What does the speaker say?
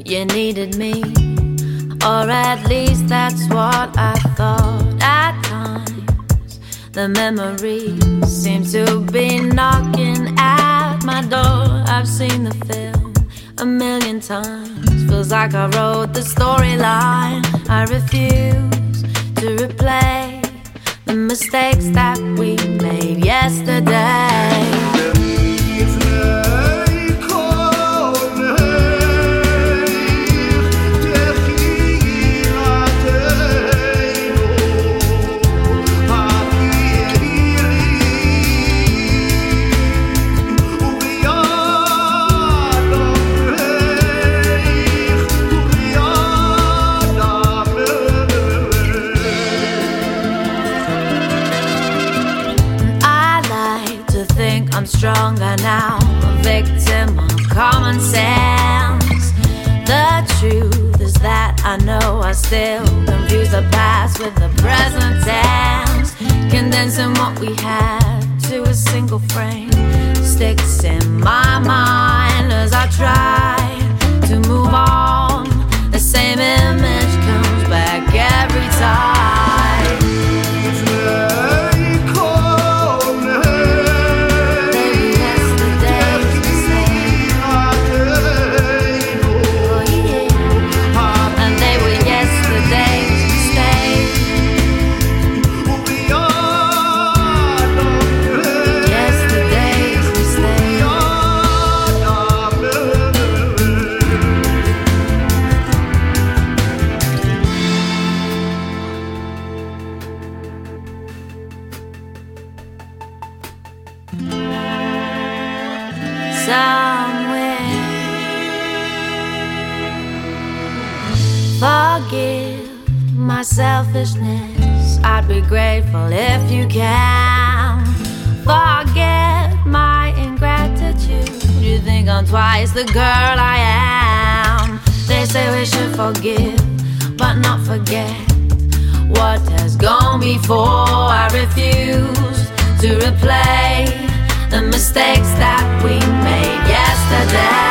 you needed me, or at least that's what I thought. At times the memories seem to be knocking at my door. I've seen the film a million times, feels like I wrote the storyline. I refuse to replay the mistakes that we made yesterday. I'm stronger now, a victim of common sense. The truth is that I know I still confuse the past with the present tense. Condensing what we had to a single frame sticks in my mind as I try to move on. The same image comes back every time. Somewhere, forgive my selfishness. I'd be grateful if you can. Forget my ingratitude. You think I'm twice the girl I am. They say we should forgive, but not forget what has gone before. I refuse to replay the mistakes that we made yesterday.